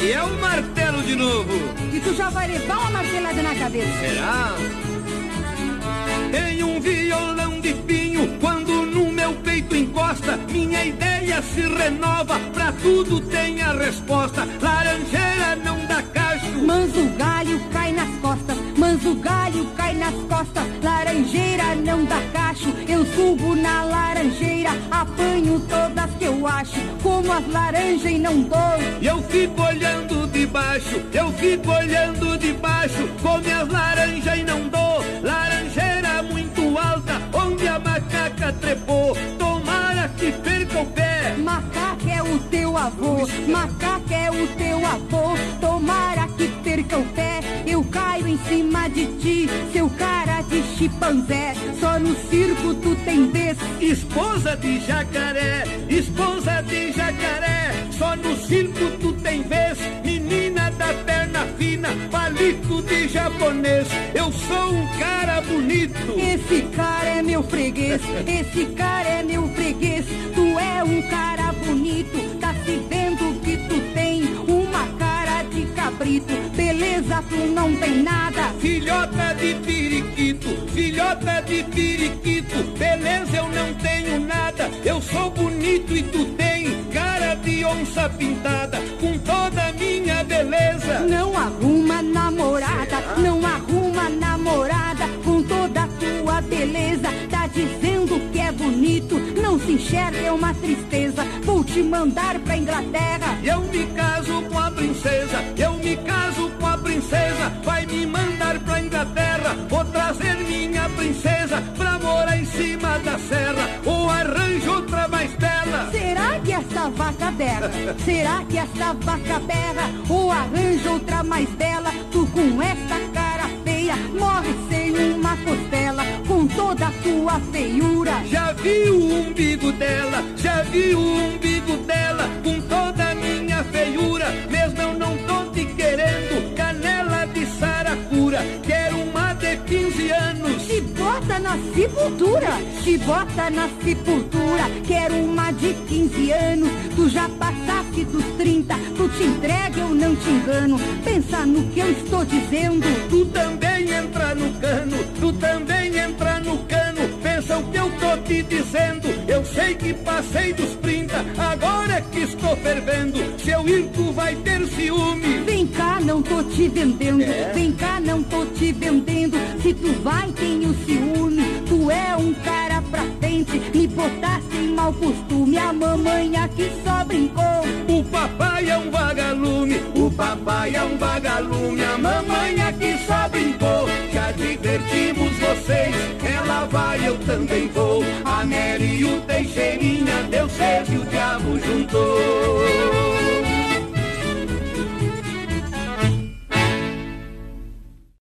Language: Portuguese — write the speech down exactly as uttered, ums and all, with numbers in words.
E é o martelo de novo. E tu já vai levar uma martelada na cabeça. Será? Tem um violão de pinho, quando no meu peito encosta, minha ideia se renova, pra tudo tem a resposta. Laranjeira não dá cacho, mas o galho cai nas costas, mas o galho cai nas costas. Laranjeira não dá cacho, eu subo na laranjeira, apanho todas que eu acho, como as laranjas e não dou. Eu fico olhando de baixo, eu fico olhando de baixo, come as laranjas e não dou. Laranjeira muito alta, onde a macaca trepou, tomara que perca o pé. Macaca é o teu avô, macaca é o teu avô, tomara que perca o pé. Eu caio em cima de ti, seu cara de chimpanzé, só no circo tu tem vez. Esposa de jacaré, esposa de jacaré, só no circo tu tem vez. Menina da perna fina, palito de japonês, eu sou um cara bonito. Esse cara é meu freguês, esse cara é meu freguês. Tu é um cara bonito, tá se vendo que tu tem uma cara de cabrito. Beleza, tu não tem nada. Filhota de periquito, filhota de periquito, beleza eu não tenho nada. Eu sou bonito e tu tem cara de onça pintada, com toda a minha beleza. Não arruma namorada, não arruma namorada, com toda a tua beleza. Tá dizendo que é bonito, não se enxerga, é uma tristeza. Vou te mandar pra Inglaterra. Eu me caso com a princesa, eu me caso com a princesa. Vai me mandar pra Inglaterra, vou trazer minha princesa pra morar em cima da serra, ou arranjo outra mais bela. Será que essa vaca berra? Será que essa vaca berra? Ou arranja outra mais bela? Tu com essa cara feia morre sem uma costela, com toda a tua feiura. Já vi o umbigo dela, já vi o umbigo dela, com toda a minha feiura. Mesmo eu não tô te querendo, canela de saracura, quero uma de quinze anos. Te bota na sepultura, te bota na sepultura, quero uma de quinze anos. Tu já passaste dos trinta, tu te entrega, eu não te engano. Pensa no que eu estou dizendo. Tu também entra no cano, tu também entra no cano. Pensa o que eu tô te dizendo. Eu sei que passei dos trinta, agora é que estou fervendo. Se eu ir tu vai ter ciúme. Vem cá, não tô te vendendo, é? Vem cá, não tô te vendendo. Se tu vai, tenho ciúme. Tu é um cara pra frente, me botaste em mau costume. A mamãe aqui só brincou. O papai é um vagalume, o papai é um vagalume. A mamãe aqui só brincou. Já divertimos vocês, ela vai, eu também vou. A Nery e o Teixeirinha, deu certo e o diabo juntou.